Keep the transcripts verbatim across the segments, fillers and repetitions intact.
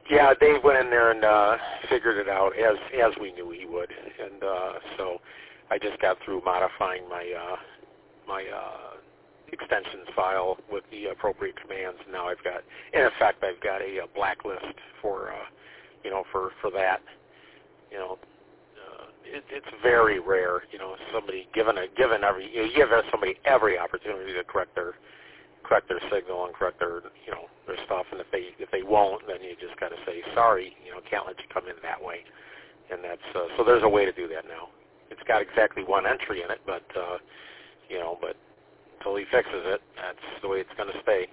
Yeah, Dave went in there and uh, figured it out as as we knew he would, and uh, so I just got through modifying my uh, my uh, extensions file with the appropriate commands. And now I've got, in effect, I've got a, a blacklist for uh, you know for for that. You know, uh, it, it's very rare. You know, somebody given a given every you, know, you give somebody every opportunity to correct their correct their signal and correct their, you know, their stuff, and if they if they won't, then you just got to say sorry, you know, can't let you come in that way, and that's uh, so there's a way to do that now. It's got exactly one entry in it, but uh, you know, but until he fixes it, that's the way it's going to stay.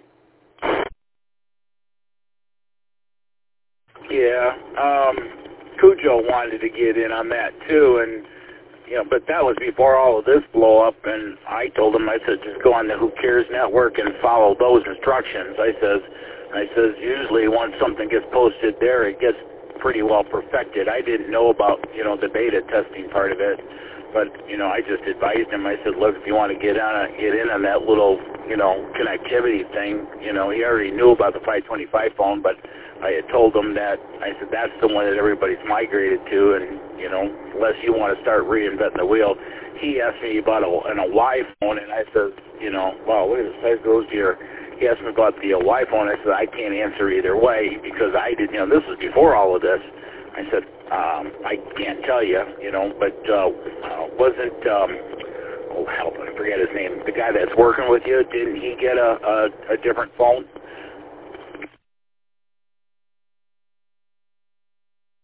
Yeah, um, Cujo wanted to get in on that too, and. You know, but that was before all of this blow up, and I told him, I said, just go on the Who Cares Network and follow those instructions. I says, I says, usually once something gets posted there, it gets pretty well perfected. I didn't know about, you know, the beta testing part of it, but, you know, I just advised him. I said, look, if you want to get on, get in on that little, you know, connectivity thing, you know, he already knew about the five twenty-five phone, but I had told him that, I said, that's the one that everybody's migrated to, and, you know, unless you want to start reinventing the wheel. He asked me about a, an, a Y phone, and I said, you know, wow, look at the size goes here. He asked me about the uh, Y phone. I said, I can't answer either way because I didn't, you know, this was before all of this. I said, um, I can't tell you, you know, but uh, uh, wasn't, um, oh, help, I forget his name, the guy that's working with you, didn't he get a, a, a different phone?